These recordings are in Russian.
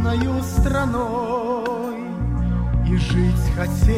темною страной, и жить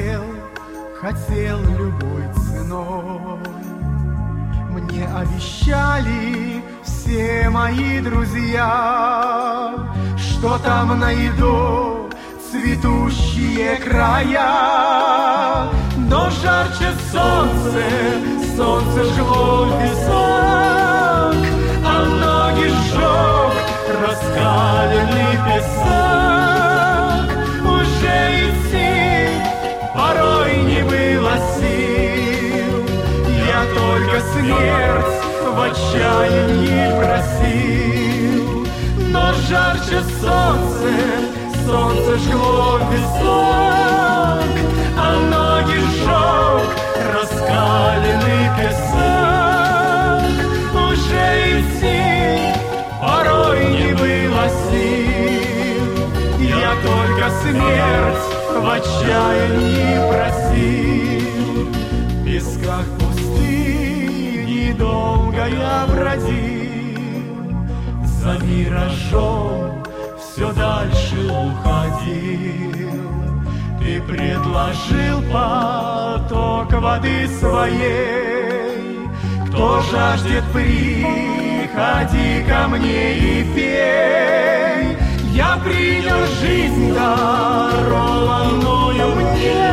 хотел любой ценой. Мне обещали все мои друзья, что там найду цветущие края. Но жарче солнце жгло песок, а ноги сжег раскаленный песок. Уже идти порой не было сил, я только смерть в отчаянии просил. Но жарче солнце жгло песок, а ноги сжег раскаленный песок. Уже идти порой не было сил, я только смерть в отчаянии просил. В песках пустыни долго я бродил, за миражом все дальше уходил. Ты предложил поток воды своей, кто жаждет, приходи ко мне и пей. Я принял жизнь, дарованную мне,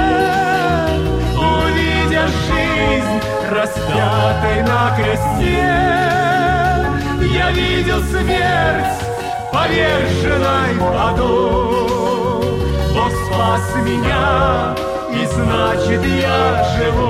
увидя жизнь распятой на кресте. Я видел смерть, поверженной в аду. Бог спас меня, и значит я живу.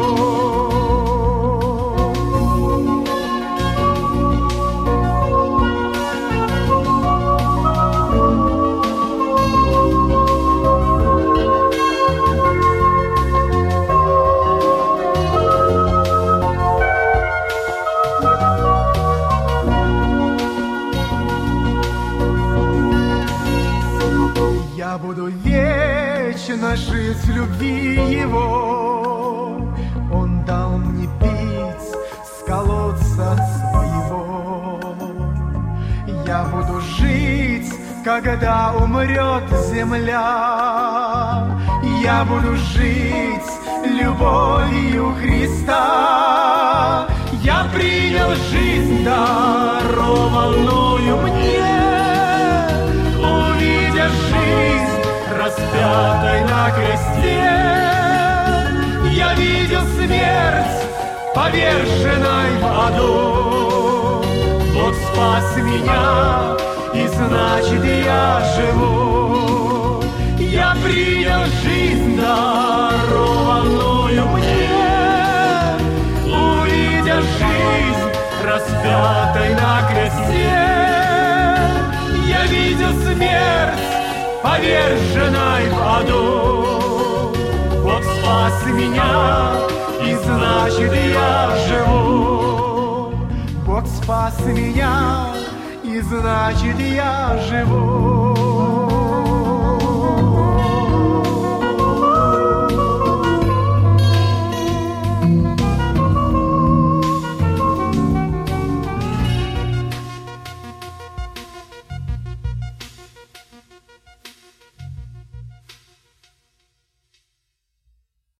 Я буду вечно жить в любви Его. Он дал мне пить с колодца своего. Я буду жить, когда умрет земля. Я буду жить любовью Христа. Я принял жизнь, дарованную мне, увидя жизнь распятой на кресте. Я видел смерть, поверженной в аду. Бог спас меня, и значит я живу. Я принял жизнь, дарованную мне, увидя жизнь распятой на кресте. Я видел смерть, поверженной в аду. Бог спас меня, и значит я живу. Бог спас меня, и значит я живу.